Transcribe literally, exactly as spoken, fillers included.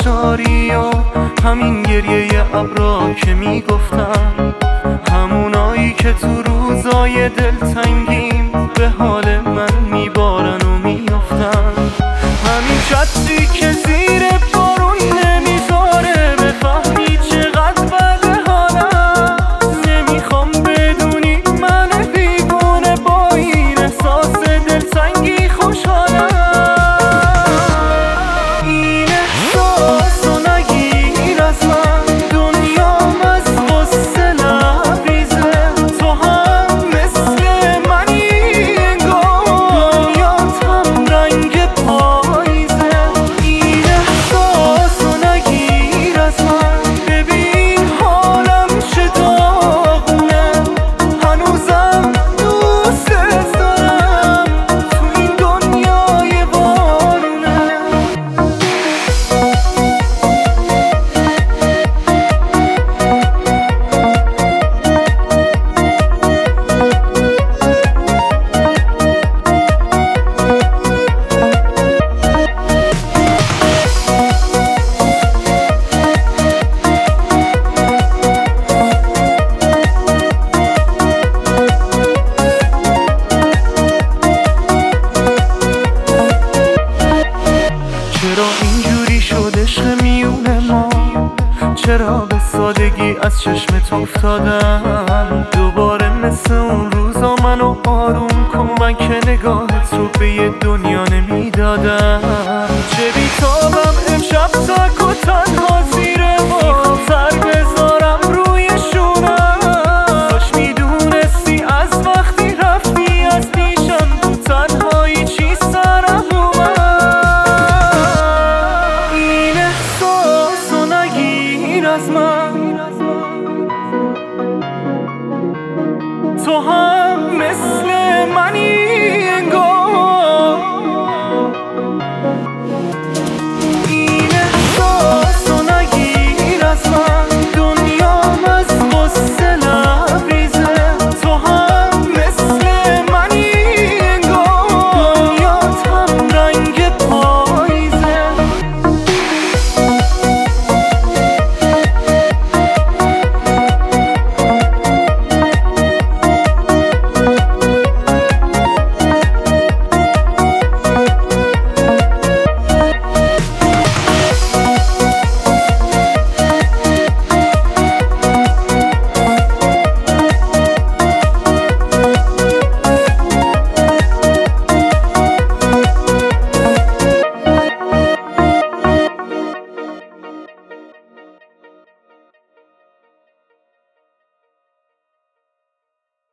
داری و همین گریه ابرا که میگفتن، همونایی که تو روزای دلتنگیم به حال من میبارن و میافتن، همین چتری که زیر بارون نمیذاره بفهمی چقدر بده حالم. نمیخوام بدونی من دیوونه با این احساس دلتنگی خوشحالم. این احساس رو نگیر از من، دنیام از غصه لبریزه. تو هم مثل منی انگار، دنیات هم رنگ پاییزه. این احساس رو نگیر از من، ببین حالم چه داغونه. هنوزم دوست دارم تو این دنیای بارونه. چرا اینجوری شد عشق میون ما؟ چرا به سادگی از چشمت افتادم؟ دوباره مثل اون روزا منو آروم کن، من که نگاهت رو به یه دنیا